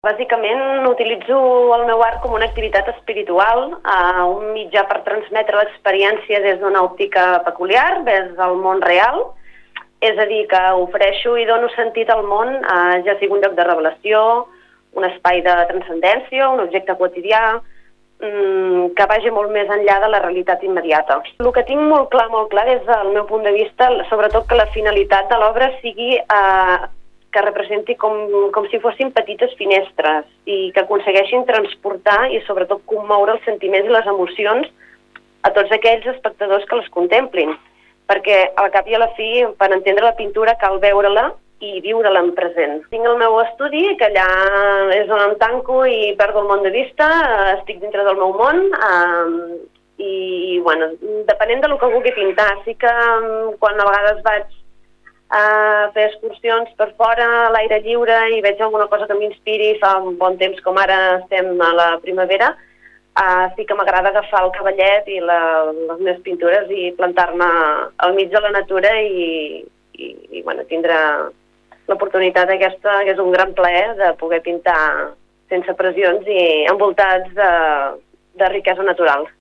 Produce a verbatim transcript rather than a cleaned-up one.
Bàsicament utilitzo el meu art com una activitat espiritual, eh, un mitjà per transmetre l'experiència des d'una òptica peculiar, des del món real. És a dir, que ofereixo i dono sentit al món, eh, ja sigui un lloc de revelació, un espai de transcendència, un objecte quotidià, mm, que vagi molt més enllà de la realitat immediata. El que tinc molt clar, molt clar des del meu punt de vista, sobretot que la finalitat de l'obra sigui eh, que representi com, com si fossin petites finestres i que aconsegueixin transportar i sobretot commoure els sentiments i les emocions a tots aquells espectadors que les contemplin. Perquè al cap i a la fi, per entendre la pintura, cal veure-la i viure-la en present. Tinc el meu estudi, que allà és on em tanco i perdo el món de vista, estic dintre del meu món, eh, i, bueno, depenent del que vulgui pintar. Sí que quan a vegades vaig a fer excursions per fora, a l'aire lliure, i veig alguna cosa que m'inspiri, fa un bon temps com ara estem a la primavera, uh, sí que m'agrada agafar el cavallet i la, les meves pintures i plantar-me al mig de la natura i, i, i bueno, tindre l'oportunitat aquesta, que és un gran plaer, de poder pintar sense pressions i envoltats de, de riquesa natural.